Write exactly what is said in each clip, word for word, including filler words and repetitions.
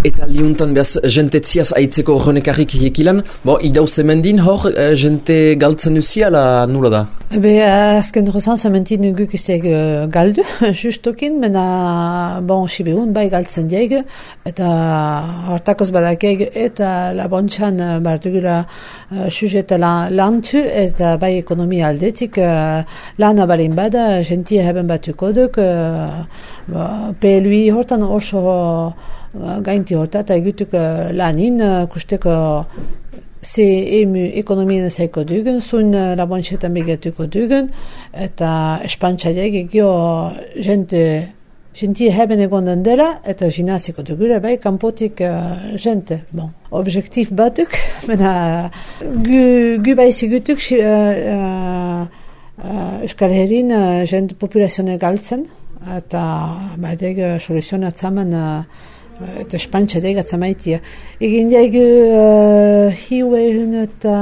Eta liuntan behaz jentetziaz aitzeko horrenekarrik ekilan, bo, idau zemendin hor, e, jente galtzen duzia, la nula da? Be, azken rozan zementin guk izteg galdu, justokin, mena, bon, sibeun, bai galtzen dieg, eta hartakoz badakeg, eta labontxan bardugula uh, sujeta lan, lantu, eta bai ekonomia aldetik, uh, lana balin bada, jentia heben batuko duk, uh, pe lui hortan oso gainti horta, eta egutuk uh, lanin, uh, kusteko ze emu ekonomien zaiko dugun, zun uh, labontxetan begatuko dugun, eta espantxadiak egio jente, jenti heben egonden dela, eta jinaziko dugula, bai, kanpotik uh, jente. Bon, objektif batuk, mena, gu, gu baizi gutuk, uh, uh, uh, Euskal Herrin uh, jente populazione galtzen, eta baideg uh, soluzioa atzaman uh, eta espantxa dega zamaitia. Egin diag uh, hiue hun eta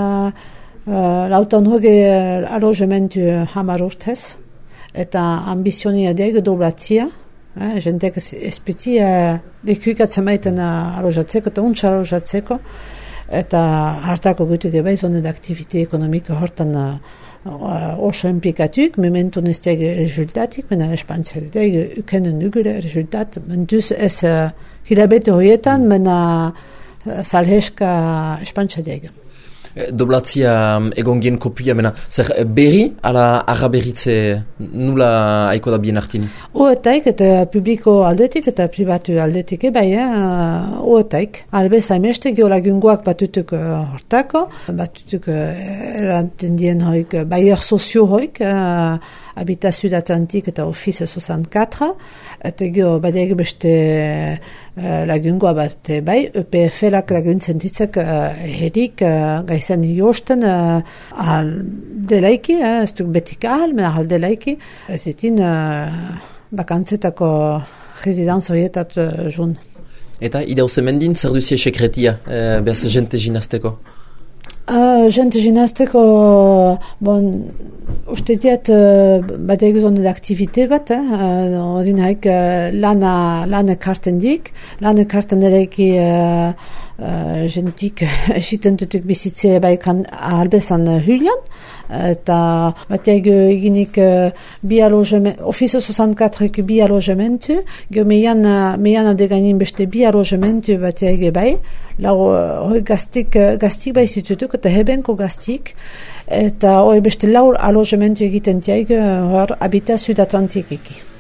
uh, lautan hoge uh, alogementu hamar urtez, eta ambizionia dega doblatzia, eh, jentek espeti uh, lekuik atzamaiten uh, alojatzeko eta untsa alojatzeko, eta hartako gutuk eba izonet aktivite ekonomiko hortan uh, Uh, oso implikatuk, mementu nesteg rezultatik, mena espantziak deg ukenen nugure rezultat, mentuz ez uh, hilabete horietan, mena uh, salheska espantziak deg. Doblatzia egongien kopia, mena, zer berri, ala arraberritze nula aiko da bien hartin? Oetaik, eta publiko aldetik eta privatu aldetik ebai, eh? Oetaik. Albez haimeste geolagungoak batutuk uh, hortako, batutuk uh, eranten dien hoik, uh, baier sozio hoik, uh, Habitat Sud-Atlantik eta Office soixante-quatre, eta gero badeg beste uh, lagungoa bat bai, E P F L-ak laguntzen ditzak uh, herik uh, gaizen josten uh, ahal delaiki, uh, ez duk betik ahal, mena ahal delaiki, ez ditin uh, bakantzetako residenz horietat uh, jun. Eta idau zemendin, zer duzie sekretia, uh, behaz jente jinazteko? Uh, jente jinazteko, bon, uste diat, uh, bat eguzone aktivite bat, eh? uh, odin haik uh, lana, lana karten dik, lana karten ereki uh, uh, jentik esiten tutuk bizitze baikan albezan uh, hylian, eta bat eginik uh, bi alogementu, Office soixante-quatre bi alogementu, gero meian, meian adeganin beste bi alogementu bat egi bai, lau hoi gaztik, gaztik bai zitutuk, eta hebenko gaztik, eta hoi beste lau alogementu egiten diag hor Habitat Sud-Atlantikiki.